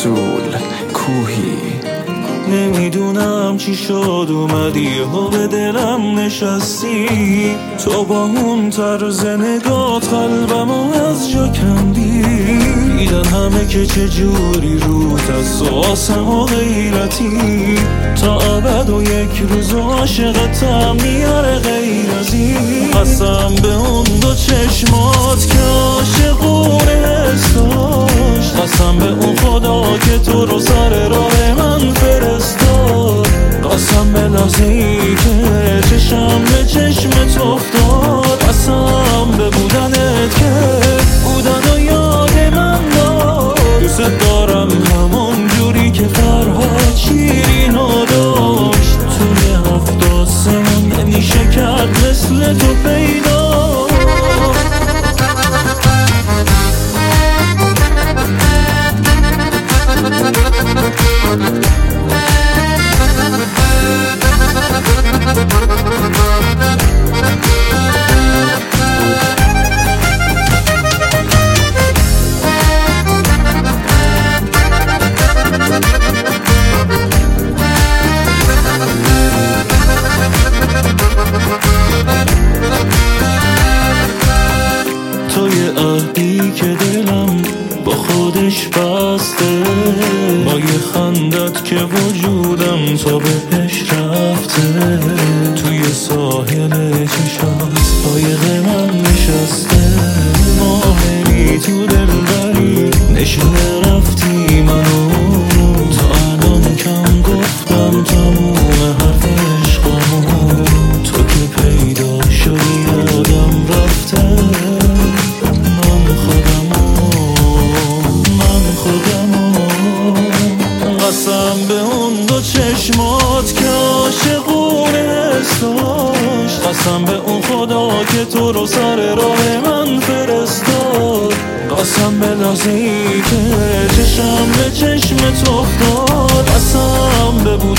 رسول کوهی. نمیدونم چی شد اومدی و به دلم نشستی، تو با اون طرز نگات قلبمو از جا کندی. دیدن همه که چجوری روت از آسم و غیرتی، تا ابد و یک روز عاشقتم میاره غیر از این. قسم به اون دو چشمات که عاشقونه حس داشت، قسم به اون خدا که تو رو سر راه من فرستاد، قسم به لحظه‌ای که چشم به چشمت افتاد، قسم به بودنت که بودن و یاد من داد. دوست دارم همون جوری که فرهاد شیرینو داشت، توی 7 آسمون نمیشه کرد مثل تو پیدا. توی عهدی که دلم با خودش بسته، با یه خندت که وجودم تا بهش رفته، توی ساحل چشات قایق من نشسته. ماهری تو دلبری نشونه رفتی منو، تا الان کم گفتم تموم حرف عشقمو، تو که پیدا شدی یادم رفته. قسم به اون دو چشمات که عاشقونه حس داشت، قسم به اون خدا که تو رو سر راه من فرستاد، قسم به لحظه‌ای که چشم به چشمت افتاد، قسم به